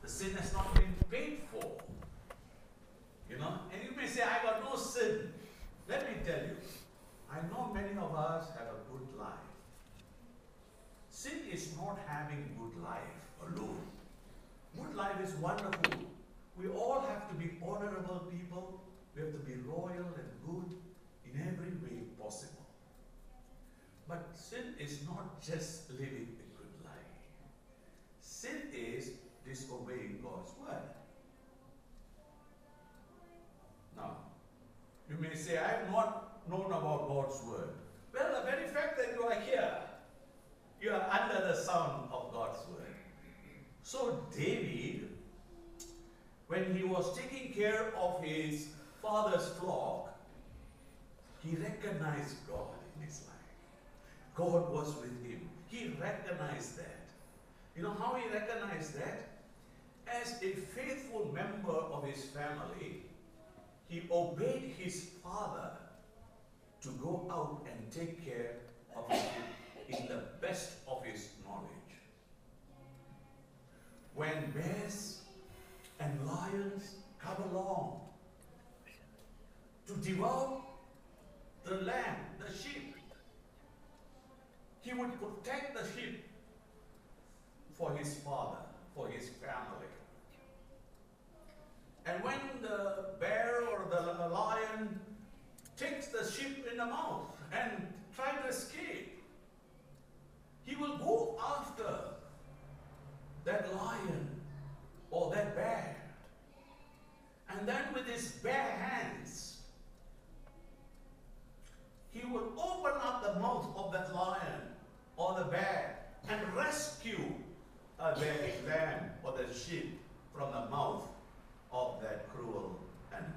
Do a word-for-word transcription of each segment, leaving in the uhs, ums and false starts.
The sin has not been paid for. You know, and you may say, I got no sin. Let me tell you, I know many of us have a good life. Sin is not having good life alone. Good life is wonderful. We all have to be honorable people. We have to be loyal and good in every way possible. But sin is not just living a good life. Sin is disobeying God's word. Now, you may say, I have not known about God's word. Well, the very fact that you are here, you are under the sound of God's word. So David, when he was taking care of his father's flock, he recognized God in his life. God was with him. He recognized that. You know how he recognized that? As a faithful member of his family, he obeyed his father to go out and take care of his sheep in the best of his knowledge. When bears and lions come along to devour the lamb, the sheep, he would protect the sheep for his father, for his family. And when the bear or the lion takes the sheep in the mouth and tries to escape, he will go after that lion or that bear. And then with his bare hands, he will open up the mouth of that lion or the bear and rescue uh, the lamb or the sheep from the mouth of that cruel animal.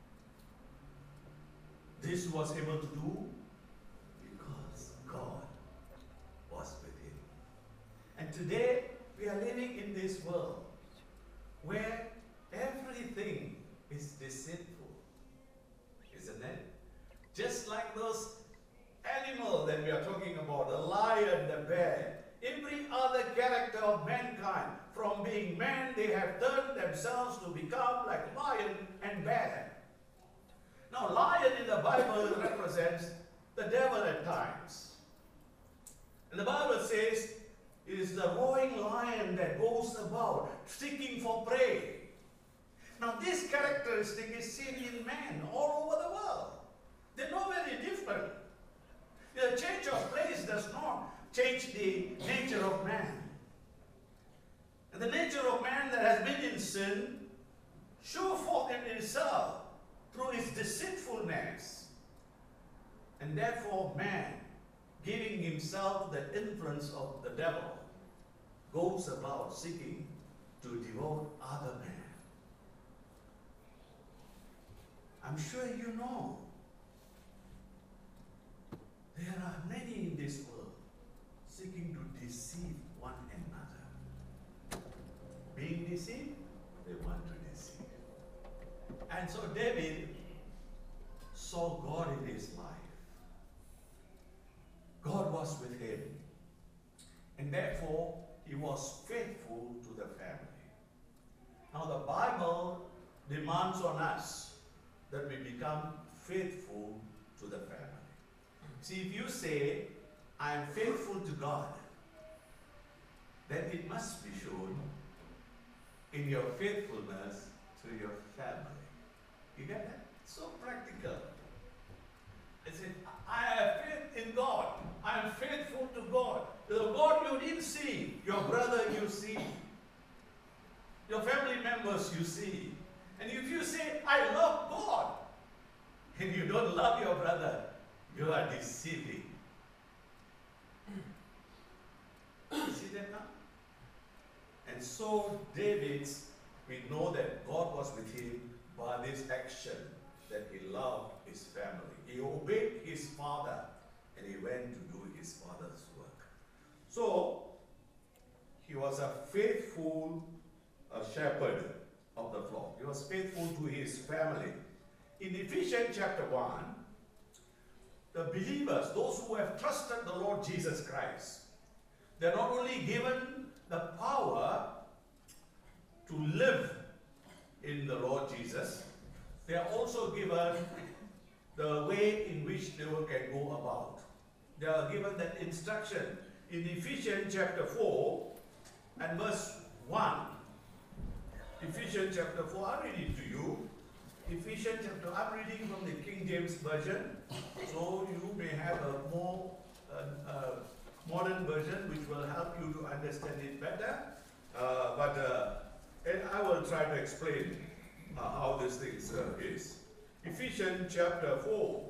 This was able to do because God was with him. And today we are living in this world where everything is deceitful, isn't it? Just like those animals that we are talking about, the lion, the bear, every other character of mankind, from being man, they have turned themselves to become like lion and bear. Now, lion in the Bible represents the devil at times. And the Bible says it is the roaring lion that goes about seeking for prey. Now, this characteristic is seen in man all over the world. They're not very different. The change of place does not change the nature of man. And the nature of man that has been in sin show forth in himself through his deceitfulness. And therefore man, giving himself the influence of the devil, goes about seeking to devour other men. I'm sure you know there are many in this world seeking to deceive one another. Being deceived, they want to deceive. And so David saw God in his life. God was with him. And therefore, he was faithful to the family. Now the Bible demands on us that we become faithful to the family. See, if you say, I am faithful to God, then it must be shown in your faithfulness to your family. You get that? So practical. I said, I have faith in God. I am faithful to God. The God you didn't see, your brother you see, your family members you see. And if you say, I love God, and you don't love your brother, you are deceiving. You see that now? And so David's, we know that God was with him by this action, that he loved his family. He obeyed his father, and he went to do his father's work. So, he was a faithful uh, shepherd of the flock. He was faithful to his family. In Ephesians chapter one, the believers, those who have trusted the Lord Jesus Christ, they're not only given the power to they are also given the way in which they will can go about. They are given that instruction in Ephesians chapter four and verse one. Ephesians chapter four, I'll read it to you. Ephesians chapter, I'm reading from the King James Version, so you may have a more uh, uh, modern version which will help you to understand it better. Uh, but uh, and I will try to explain uh, how this thing uh, is. Ephesians chapter four,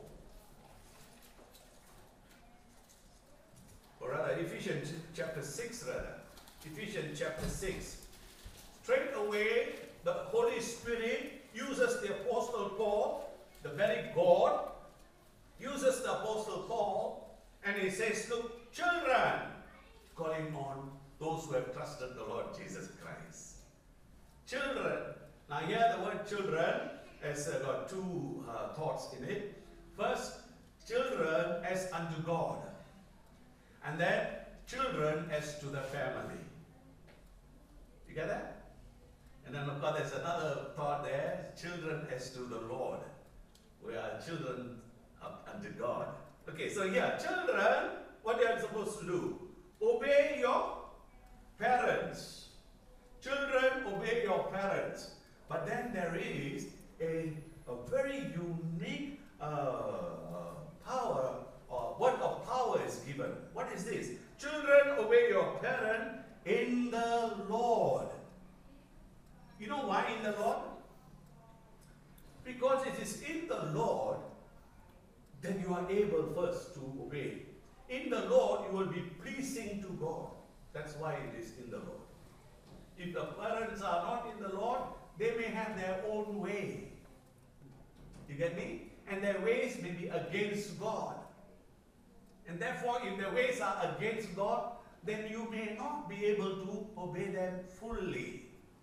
or rather Ephesians chapter six rather. Ephesians chapter six. Straight away, the Holy Spirit uses the Apostle Paul, the very God, uses the Apostle Paul, and he says, look, children, calling on those who have trusted the Lord Jesus Christ. Children. Now here the word children has uh, got two uh, thoughts in it. First, children as unto God. And then, children as to the family. You get that? And then of course there's another thought there, children as to the Lord. We are children up unto God. Okay, so yeah, children, what they are supposed to do? Obey your parents. Children, obey your parents. But then there is a, a very unique uh, power, or word of power is given. What is this? Children, obey your parent in the Lord. You know why in the Lord? Because it is in the Lord that you are able first to obey. In the Lord, you will be pleasing to God. That's why it is in the Lord. If the parents are not in the Lord, they may have their own way. You get me? And their ways may be against God. And therefore, if their ways are against God, then you may not be able to obey them fully.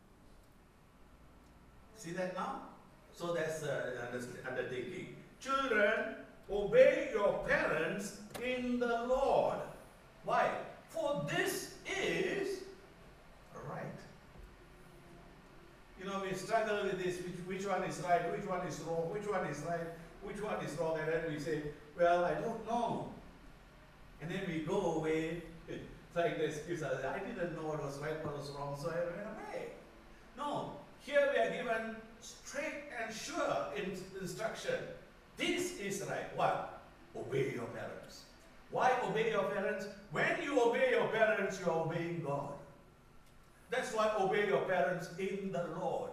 See that now? So that's uh, undertaking. Children, obey your parents in the Lord. Why? For this is right. You know, we struggle with this, which, which one is right, which one is wrong, which one is right, which one is wrong, and then we say, well, I don't know. And then we go away, it's like the excuse, I didn't know what was right, what was wrong, so I ran away. No. Here we are given straight and sure instruction. This is right. What? Obey your parents. Why obey your parents? When you obey your parents, you are obeying God. That's why obey your parents in the Lord.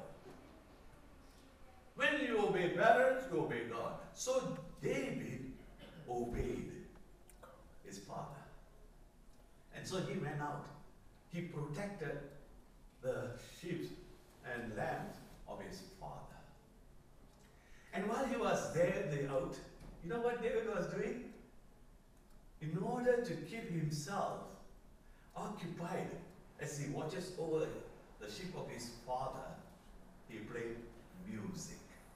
When you obey parents, you obey God. So David obeyed his father. And so he went out. He protected the sheep and lambs of his father. And while he was there, they out, you know what David was doing? In order to keep himself occupied as he watches over the sheep of his father, he played music.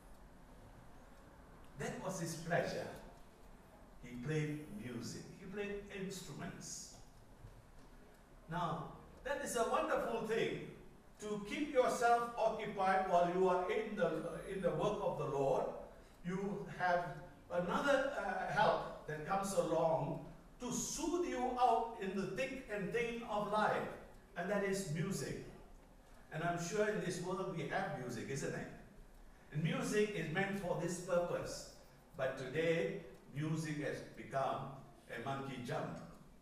That was his pleasure. He played music. He played instruments. Now, that is a wonderful thing. To keep yourself occupied while you are in the, in the work of the Lord, you have another uh, help that comes along to soothe you out in the thick and thin of life, and that is music. And I'm sure in this world we have music, isn't it? And music is meant for this purpose. But today, music has become a monkey jump.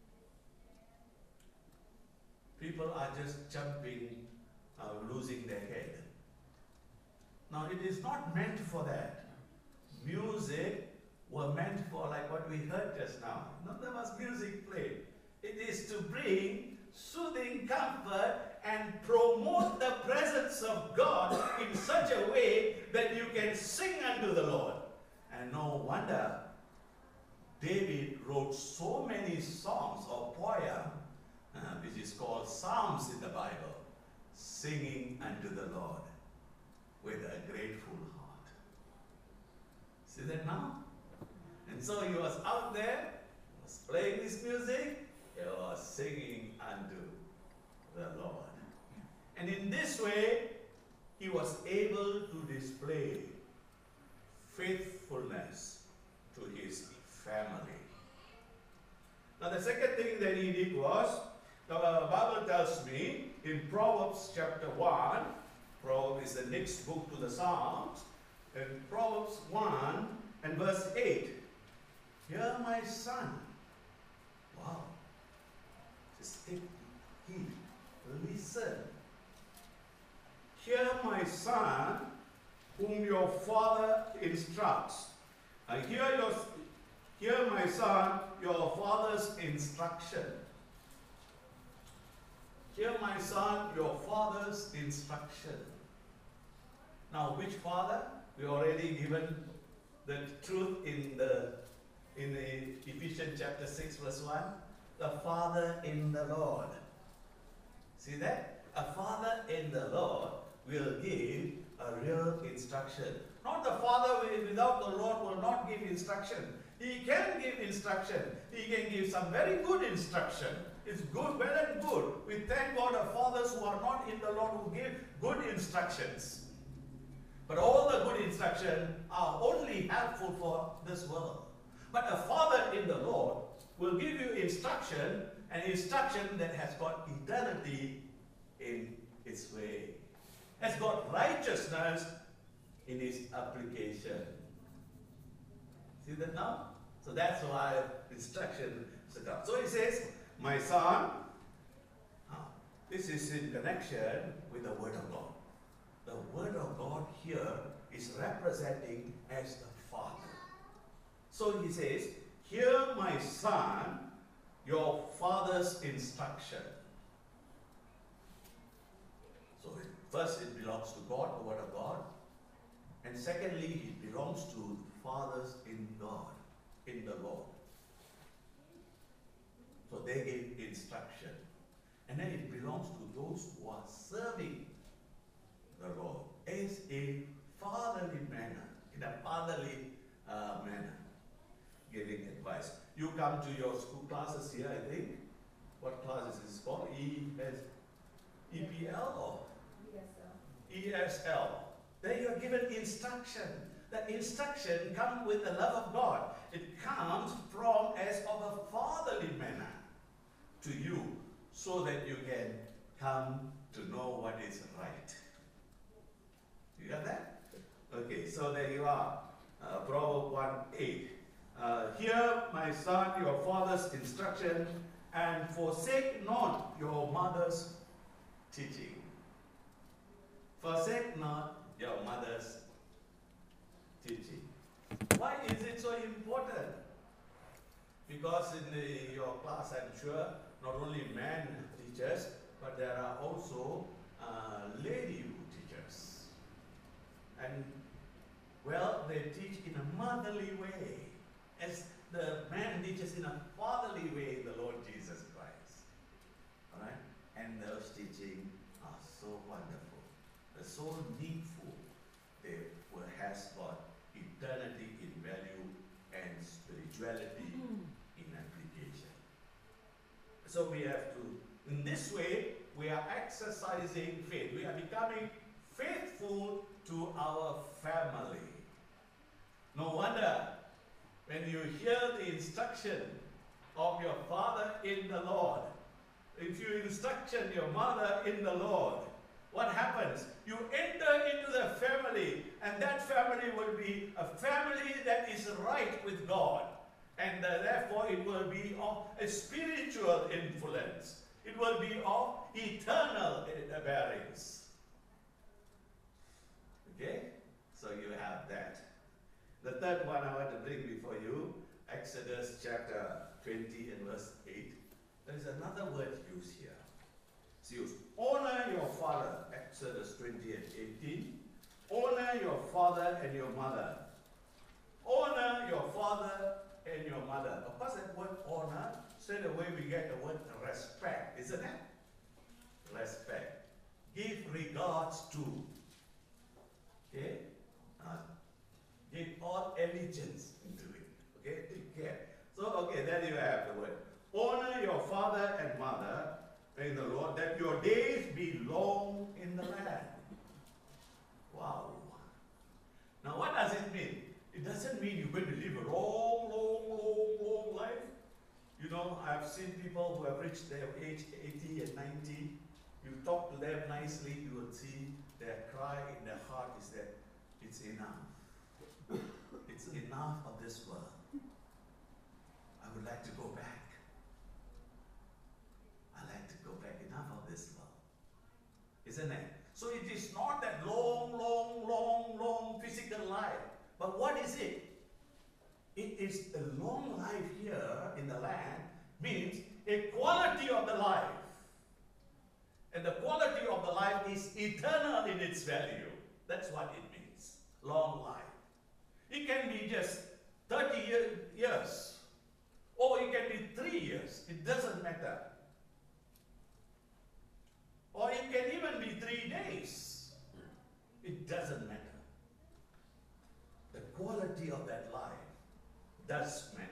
People are just jumping, uh, losing their head. Now, it is not meant for that. Music were meant for, like what we heard just now. No, there was music played. It is to bring soothing comfort and promote the presence of God in such a way that you can sing unto the Lord. And no wonder David wrote so many songs or poem, uh, which is called Psalms in the Bible, singing unto the Lord with a grateful heart. See that now? And so he was out there, was playing this music, he was singing unto the Lord. And in this way, he was able to display faithfulness to his family. Now the second thing that he did was, the Bible tells me in Proverbs chapter one, Proverbs is the next book to the Psalms, in Proverbs one and verse eight, "Hear my son." Wow. Just take heed. Listen. "Hear my son, whom your father instructs." I hear your, hear my son, your father's instruction. Hear my son, your father's instruction. Now, which father? We already given the truth in the in the Ephesians chapter six verse one. The father in the Lord. See that? A father in the Lord will give a real instruction. Not the father without the Lord will not give instruction. He can give instruction. He can give some very good instruction. It's good, well and good. We thank God for fathers who are not in the Lord who give good instructions. But all the good instructions are only helpful for this world. But a father in the Lord will give you instruction, an instruction that has got eternity in its way, has got righteousness in its application. See that now? So that's why instruction is done. So he says, "My son," this is in connection with the Word of God. The Word of God here is representing as the Father. So he says, "Hear my son, your father's instruction." So first it belongs to God, the Word of God. And secondly, it belongs to fathers in God, in the Lord. So they gave instruction. And then it belongs to those who are serving the Lord as a fatherly manner, in a fatherly uh, manner, giving advice. You come to your school classes here, I think. What class is this called? E S, E P L or? E S L. E S L. There you are given instruction. The instruction comes with the love of God. It comes from as of a fatherly manner to you, so that you can come to know what is right. You got that? Okay, so there you are. Uh, Proverbs one eight. Uh, "Hear, my son, your father's instruction, and forsake not your mother's teaching." Forsake not your mother's teaching. Why is it so important? Because in the, your class, I'm sure, not only men teachers, but there are also uh, lady teachers. And, well, they teach in a motherly way, as the man teaches in a fatherly way in the Lord Jesus Christ. All right? And those teaching are so wonderful. They're so needful. They will has got eternity in value and spirituality in application. So we have to, in this way, we are exercising faith. We are becoming faithful to our family. No wonder when you hear the instruction of your father in the Lord, if you instruction your mother in the Lord, what happens? You enter into the family, and that family will be a family that is right with God. And uh, therefore it will be of a spiritual influence. It will be of eternal bearings. Okay? So you have that. The third one I want to bring before you, Exodus chapter twenty and verse eight. There is another word used here. It's used, honor your father, Exodus twenty and eighteen. Honor your father and your mother. Honor your father and your mother. Of course, that word honor, straight away we get the word respect, isn't it? Respect. Give regards to. Okay? Uh, give all allegiance into it. Okay? Take care. So, okay, there you have the word. Honor your father and mother in the Lord, that your days be long in the land. Wow. Now, what does it mean? people who have reached their age eighty and ninety, you talk to them nicely, you will see their cry in their heart is that it's enough. It's enough of this world. I would like to go back. I like to go back. Enough of this world. Isn't it? So it is not that long, long, long, long physical life. But what is it? It is a long life here in the land, means a quality of the life. And the quality of the life is eternal in its value. That's what it means. Long life. It can be just thirty year, years. Or it can be three years. It doesn't matter. Or it can even be three days. It doesn't matter. The quality of that life does matter.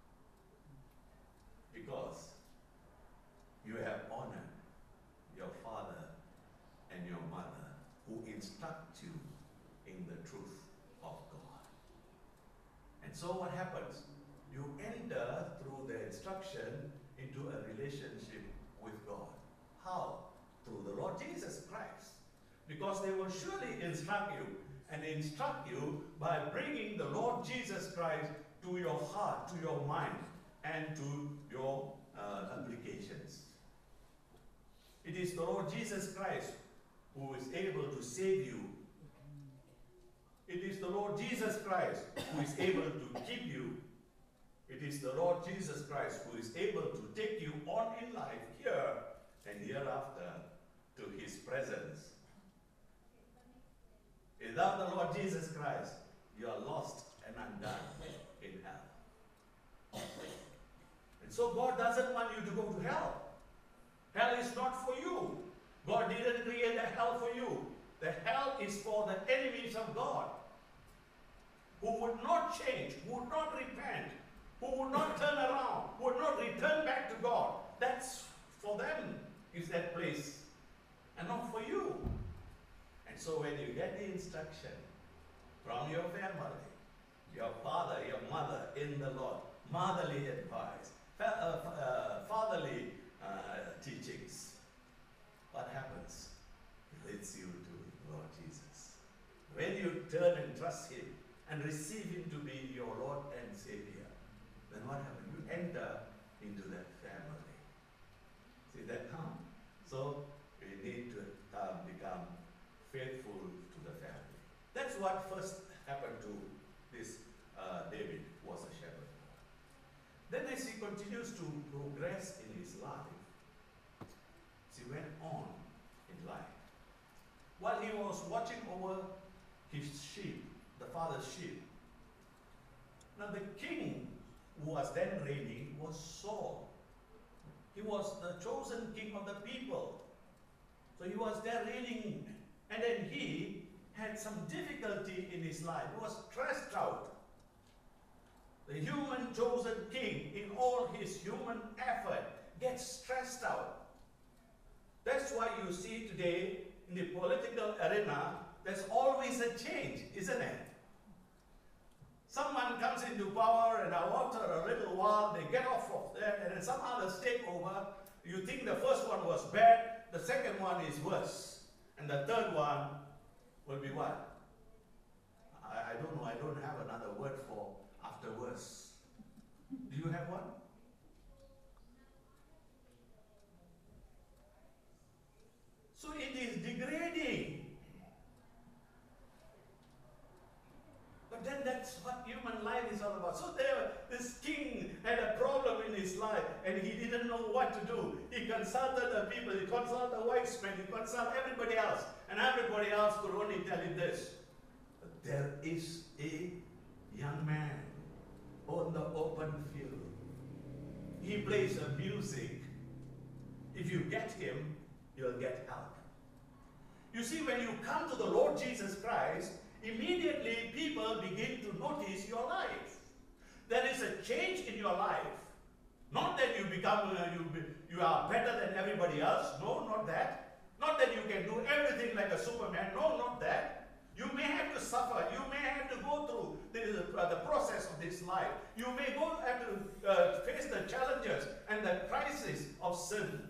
Because you have honored your father and your mother who instruct you in the truth of God. And so what happens? You enter through the instruction into a relationship with God. How? Through the Lord Jesus Christ. Because they will surely instruct you, and instruct you by bringing the Lord Jesus Christ to your heart, to your mind, and to your uh, applications. It is the Lord Jesus Christ who is able to save you. It is the Lord Jesus Christ who is able to keep you. It is the Lord Jesus Christ who is able to take you on in life here and hereafter to his presence. Without the Lord Jesus Christ, you are lost and undone in hell. And so God doesn't want you to go to hell. Hell is not for you. God didn't create a hell for you. The hell is for the enemies of God, who would not change, who would not repent, who would not turn around, who would not return back to God. That's for them, is that place, and not for you. And so when you get the instruction from your family, your father, your mother in the Lord, motherly advice, fa uh, uh, fatherly uh, teachings, what happens? It leads you to Lord Jesus. When you turn and trust him and receive him to be your Lord and Savior, then what happens? You enter into that family. See that now? So we need to um, become faithful to the family. That's what first happened to this uh, David, was a shepherd. Then as he continues to progress in his life, he went on in life. While he was watching over his sheep, the father's sheep, now the king who was then reigning was Saul. He was the chosen king of the people. So he was there reigning, and then he had some difficulty in his life. He was stressed out. The human chosen king, in all his human effort, gets stressed out. That's why you see today in the political arena, there's always a change, isn't it? Someone comes into power, and after a little while, they get off of there, and then some others take over. You think the first one was bad, the second one is worse, and the third one will be what? I, I don't know, I don't have another word for after worse. Do you have one? So it is degrading. But then that's what human life is all about. So there, this king had a problem in his life, and he didn't know what to do. He consulted the people, he consulted the wise men, he consulted everybody else, and everybody else could only tell him this: there is a young man on the open field. He plays a music. If you get him, you'll get help. You see, when you come to the Lord Jesus Christ, immediately people begin to notice your life. There is a change in your life. Not that you become, uh, you, be, you are better than everybody else. No, not that. Not that you can do everything like a Superman. No, not that. You may have to suffer. You may have to go through the, uh, the process of this life. You may go have to uh, face the challenges and the crisis of sin.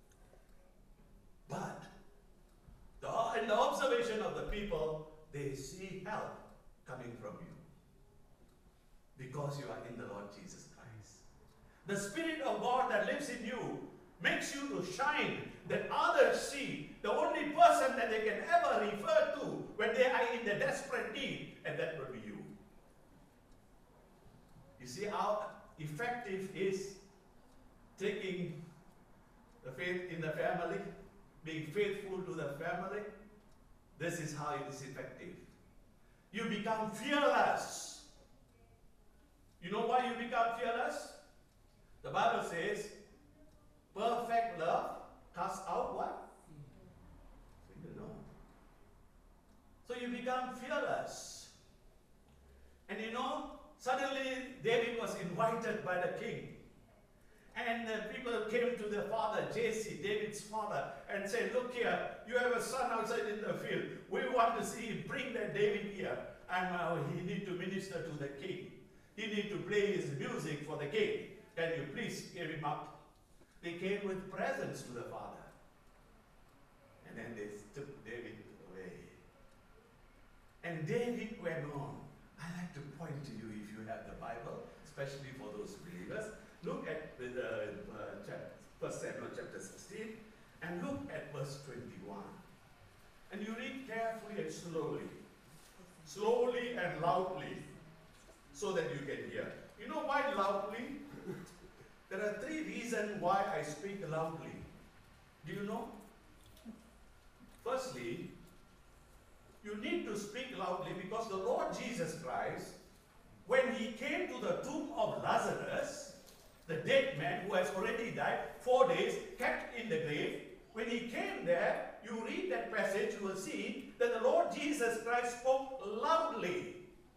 But the, in the observation of the people, they see help coming from you because you are in the Lord Jesus Christ. The Spirit of God that lives in you makes you to shine, that others see the only person that they can ever refer to when they are in the desperate need, and that will be you. You see how effective is taking the faith in the family, being faithful to the family. This is how it is effective. You become fearless. You know why you become fearless? The Bible says, perfect love casts out what? So you know. So you become fearless. And you know, suddenly David was invited by the king. And the people came to the father, Jesse, David's father, and said, look here, you have a son outside in the field. We want to see him. Bring that David here. And uh, he need to minister to the king. He need to play his music for the king. Can you please give him up? They came with presents to the father. And then they took David away. And David went on. I like to point to you, if you have the Bible, especially for those believers. Look at the uh, chapter, First Samuel chapter sixteen, and look at verse twenty-one. And you read carefully and slowly. Slowly and loudly, so that you can hear. You know why loudly? There are three reasons why I speak loudly. Do you know? Firstly, you need to speak loudly because the Lord Jesus Christ, when he came to the tomb of Lazarus, the dead man who has already died, four days, kept in the grave, when he came there, you read that passage, you will see that the Lord Jesus Christ spoke loudly.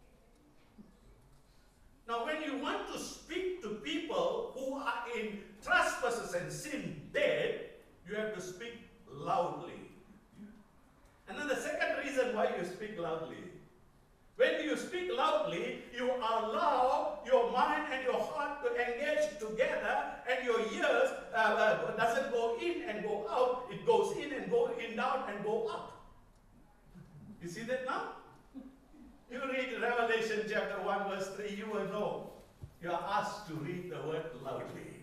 Now, when you want to speak to people who are in trespasses and sin dead, you have to speak loudly. And then the second reason why you speak loudly. When you speak loudly, you allow your mind and your heart to engage together, and your ears uh, uh, doesn't go in and go out. It goes in and go in, down and go up. You see that now? You read Revelation chapter one verse three, you will know. You are asked to read the word loudly.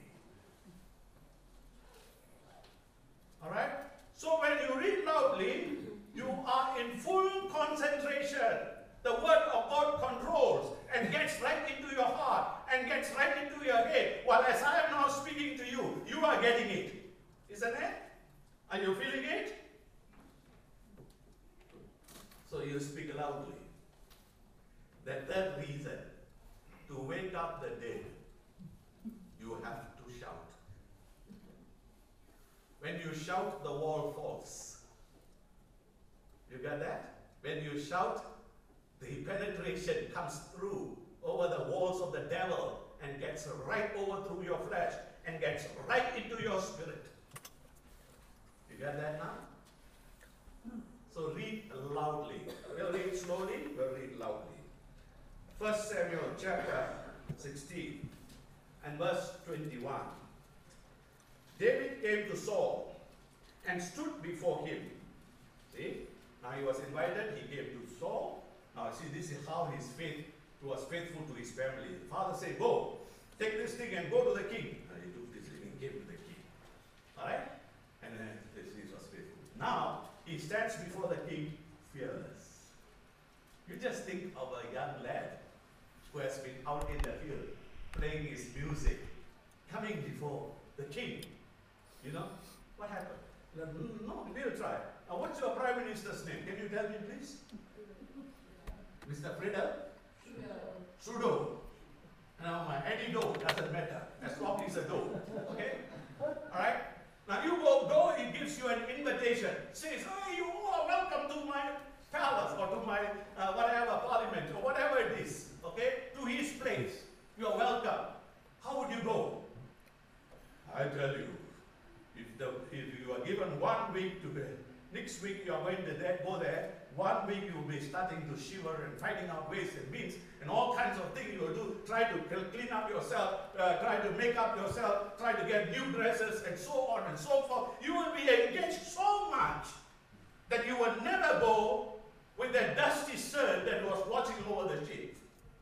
Alright? So when you read loudly, you are in full concentration. The word of God controls and gets right into your heart and gets right into your head. While as I am now speaking to you, you are getting it. Isn't it? Are you feeling it? So you speak loudly. The third reason, to wake up the dead, you have to shout. When you shout, the wall falls. You got that? When you shout, the penetration comes through over the walls of the devil and gets right over through your flesh and gets right into your spirit. You got that now? So read loudly. We'll read slowly, we'll read loudly. First Samuel chapter sixteen and verse twenty-one. David came to Saul and stood before him. See? Now he was invited, he came to Saul. Now see, this is how his faith was faithful to his family. The father said, go, take this thing and go to the king. And he took this thing and gave to the king. Alright? And then this he was faithful. Now, he stands before the king fearless. You just think of a young lad who has been out in the field playing his music, coming before the king. You know? What happened? Like, no, we'll try. Now, what's your prime minister's name? Can you tell me, please? Mister Friedel? Trudeau. Now, my Eddie Doe doesn't matter, as long as it's a Doe. Okay? Alright? Now, you go, go, he gives you an invitation. Says, oh, you are welcome to my palace, or to my uh, whatever parliament, or whatever it is. Okay? To his place. You are welcome. How would you go? I tell you, if, the, if you are given one week to next week you are going to there, go there. One week you will be starting to shiver and finding out ways and means and all kinds of things you will do. Try to clean up yourself, uh, try to make up yourself, try to get new dresses and so on and so forth. You will be engaged so much that you will never go with that dusty shirt that was watching over the sheep.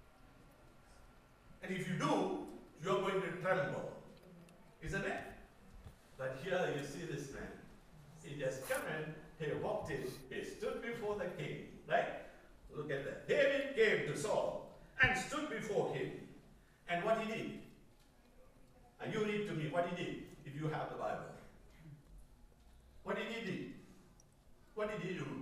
And if you do, you are going to tremble. Isn't it? But here you see this man. He just came in, he walked in, he stood before the king. Right? Look at that. David came to Saul and stood before him. And what he did? And you read to me what he did, if you have the Bible. What did he do? What did he do?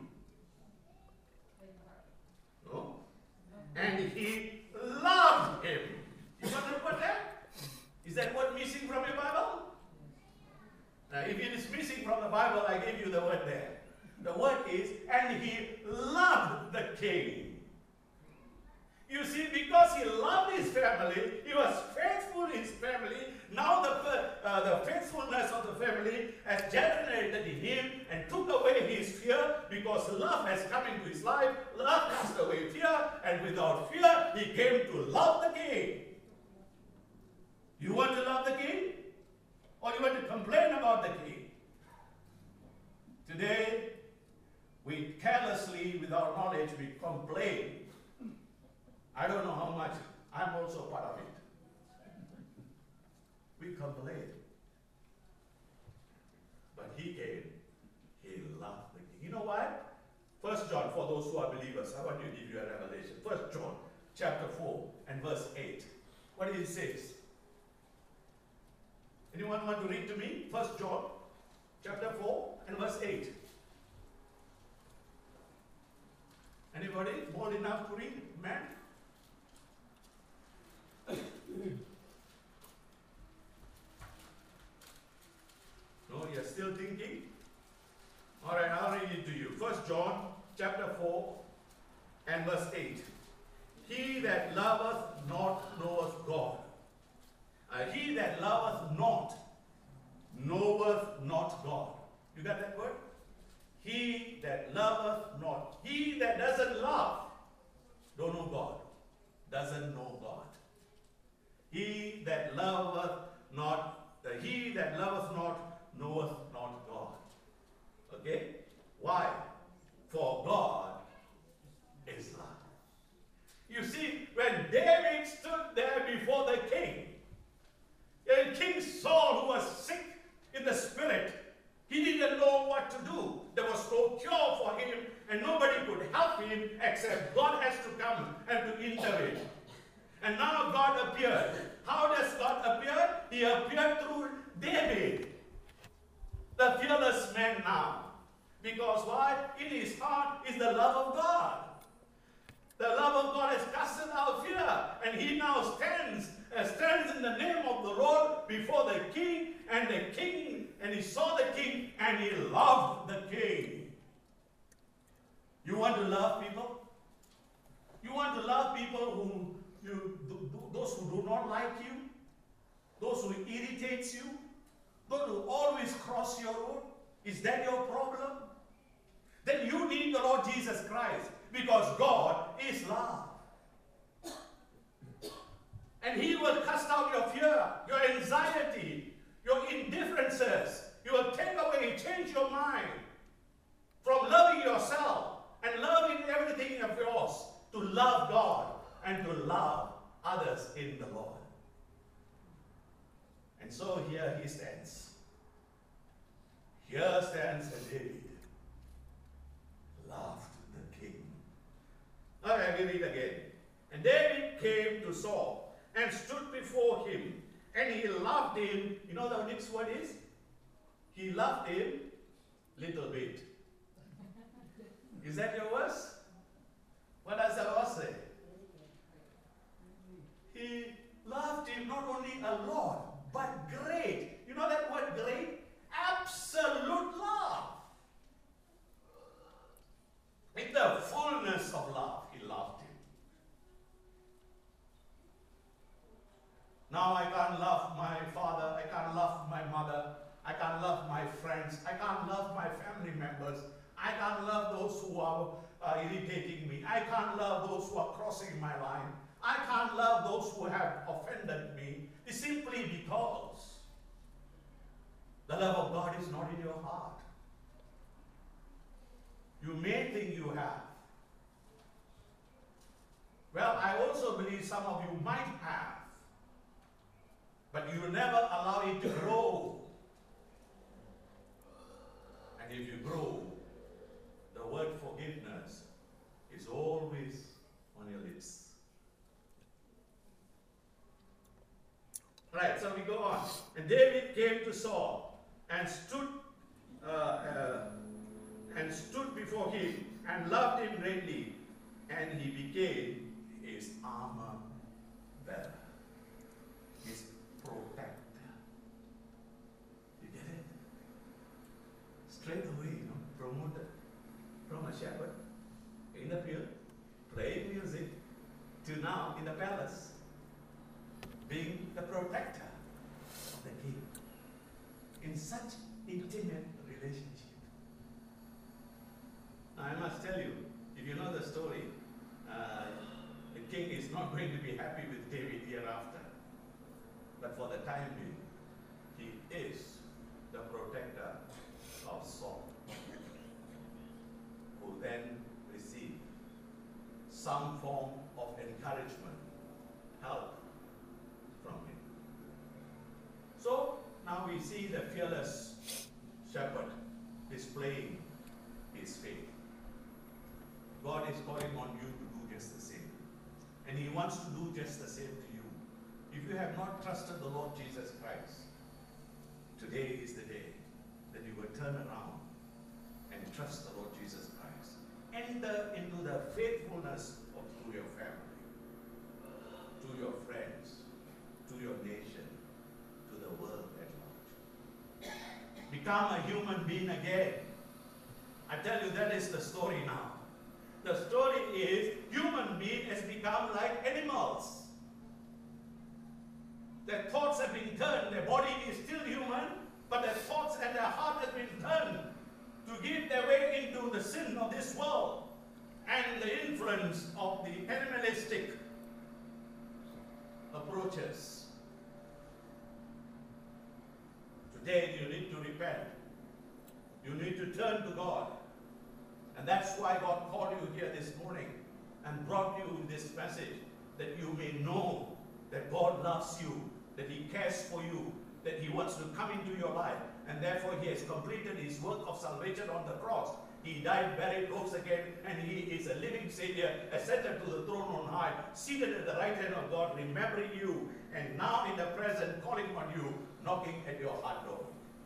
No? And he loved him. You want to put that? Is that word missing from your Bible? Now, if it is missing from the Bible, I gave you the word there. The word is, and he loved the king. You see, because he loved his family, he was faithful in his family. Now the, uh, the faithfulness of the family has generated in him and took away his fear, because love has come into his life. Love cast away fear, and without fear, he came to love the king. You want to love the king? Or you want to complain about the king? Today, we carelessly, without knowledge, we complain. I don't know how much. I'm also part of it. We complain. But he came. He loved the king. You know why? First John, for those who are believers, I want to give you a revelation. First John, chapter four and verse eight. What does it say? Anyone want to read to me? First John, chapter four and verse eight. Anybody bold enough to read? Man? No, you're still thinking? All right, I'll read it to you. First John, chapter four and verse eight. He that loveth not knoweth God. Uh, he that loveth not knoweth not God. You got that word? He that loveth not. He that doesn't love don't know God. Doesn't know God. He that loveth not, uh, he that loveth not knoweth not God. Okay? Why? For God is love. You see, when David stood there before the king, and King Saul, who was sick in the spirit, he didn't know what to do. There was no cure for him, and nobody could help him except God has to come and to intervene. And now God appeared. How does God appear? He appeared through David, the fearless man now. Because why? In his heart is the love of God. The love of God has casted out fear, and he now stands, uh, stands in the name of the Lord before the king, and the king, and he saw the king, and he loved the king. You want to love people? You want to love people who you, those who do not like you, those who irritates you, those who always cross your road? Is that your problem? Then you need the Lord Jesus Christ, because God is love. And he will cast out your fear, your anxiety, your indifferences. He will take away, change your mind from loving yourself and loving everything of yours to love God and to love others in the Lord. And so here he stands. Here stands David. Loved the king. All right, we read again. And David came to Saul and stood before him, and he loved him. You know the next word is? He loved him little bit. Is that your verse? What does the verse say? He loved him not only a lot, but great. You know that word great? Absolute love. In the fullness of love, he loved him. Now I can't love my father, I can't love my mother, I can't love my friends, I can't love my family members are uh, irritating me. I can't love those who are crossing my line. I can't love those who have offended me. It's simply because the love of God is not in your heart. You may think you have. Well, I also believe some of you might have, but you never allow it to grow. And if you grow, the word forgiveness is always on your lips. Right, so we go on. And David came to Saul and stood uh, uh, and stood before him and loved him greatly, and he became his armor bearer, his protector. You get it? Straight away, you know, promoted from a shepherd in the field, playing music, to now in the palace, being the protector of the king in such intimate relationship. Now, I must tell you, if you know the story, uh, the king is not going to be happy with David hereafter. But for the time being, he is the protector of Saul, who then received some form of encouragement, help from him. So now we see the fearless shepherd displaying his faith. God is calling on you to do just the same. And he wants to do just the same to you. If you have not trusted the Lord Jesus Christ, today is the day that you will turn around and trust the Lord Jesus Christ. Enter into the faithfulness of to your family, to your friends, to your nation, to the world at large. Become a human being again. I tell you, that is the story now. The story is human being has become like animals. Their thoughts have been turned. Their body is still human, but their thoughts and their heart have been turned to give their way into the sin of this world and the influence of the animalistic approaches. Today you need to repent. You need to turn to God. And that's why God called you here this morning and brought you this message, that you may know that God loves you, that he cares for you, that he wants to come into your life, and therefore he has completed his work of salvation on the cross. He died, buried, rose again, and he is a living Savior, ascended to the throne on high, seated at the right hand of God, remembering you, and now in the present, calling on you, knocking at your heart door.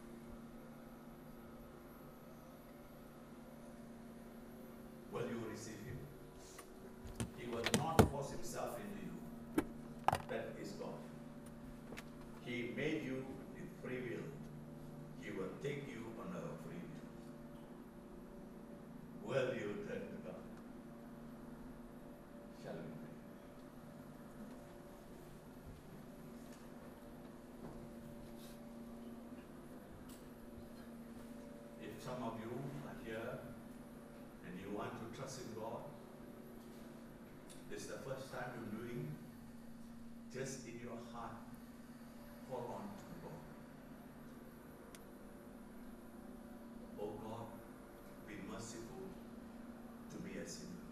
Will you receive him? He will not force himself into you. That is God. He made you with free will. He will take you on a free will. Will you turn to God? Shall we pray? If some of you are here and you want to trust in God, this is the first time you're doing, just in your heart, hold on to God. Oh God, be merciful to me a sinner.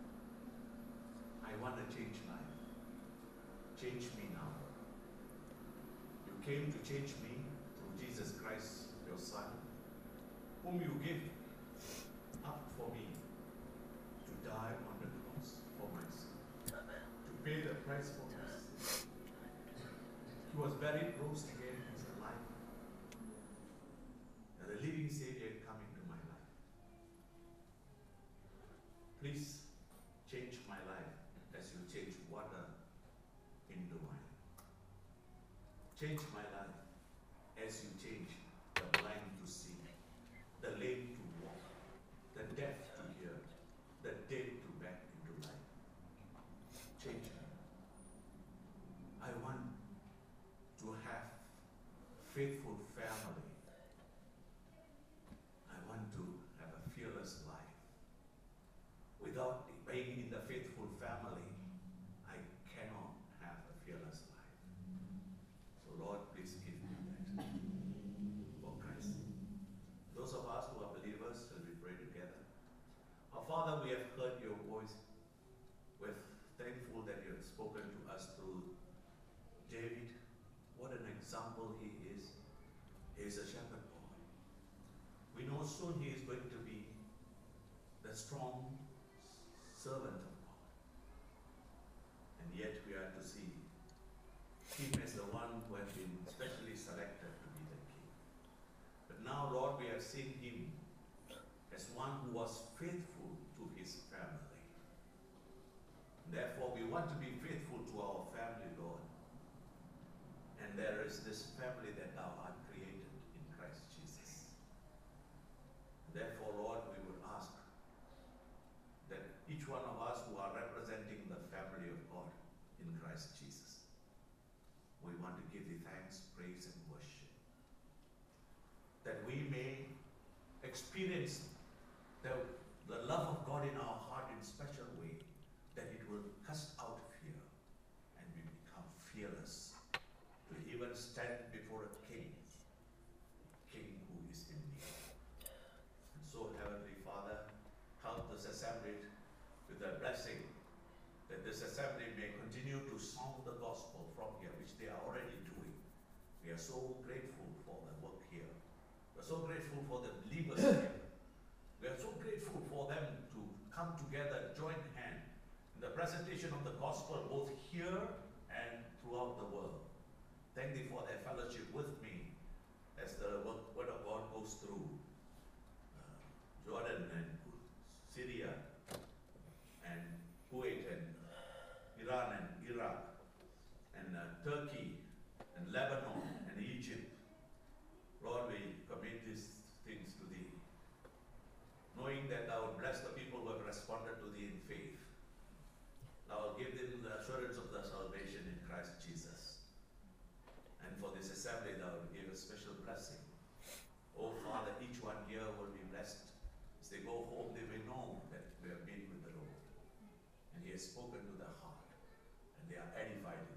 I want to change life. Change me now. You came to change me through Jesus Christ, your Son, whom you gave up for me to die on the cross for my sin, to pay the price for my sin. He was buried, rose again, he's alive. And the living Savior had come into my life. Please change my life as you change water into wine. Change my life as you change the blind to see, the lame to walk, the deaf to hear, the dead to back into life. Change me. I want to have faithful family. I want to have a fearless life. without being in the faithful family, I cannot have a fearless life. So Lord, please give me that for Christ. Those of us who are believers, shall we pray together? Our Father, we have heard your voice. We're thankful that you have spoken to us through David. What an example he is. He is a shepherd boy. We know soon he is going to be the strong servant of God. And yet we are to see him as the one who has been specially selected to be the king. But now, Lord, we have seen him as one who was faithful to his family. Therefore, we want to be faithful to our family, Lord. And there is this family that thou art created in Christ Jesus. Therefore, Lord, we would ask that each one of us who are representing the family of God in Christ Jesus, we want to give thee thanks, praise, and worship. That we may experience the, the love of God in our heart in a special way, that it will cast out fear and we become fearless to even stand before a king, king who is in need. And so, Heavenly Father, help this assembly with a blessing, that this assembly may continue to sound the gospel from here, which they are already doing. We are so grateful for the work here. We are so grateful for the believers here. We are so grateful for them to come together, join hand in the presentation of the gospel both here and throughout the world. Thank thee for their fellowship with me as the word of God goes through uh, Jordan and Syria and Kuwait and Iran and Iraq and uh, Turkey and Lebanon and Egypt. Lord, we commit these things to thee, knowing that thou will bless the people who have responded to thee in faith. Thou will give them the assurance of the salvation in Christ Jesus. And for this assembly, thou will give a special blessing. Oh Father, each one here will be blessed. As they go home, they will know that we have been with the Lord. And he has spoken to their heart. And they are edified in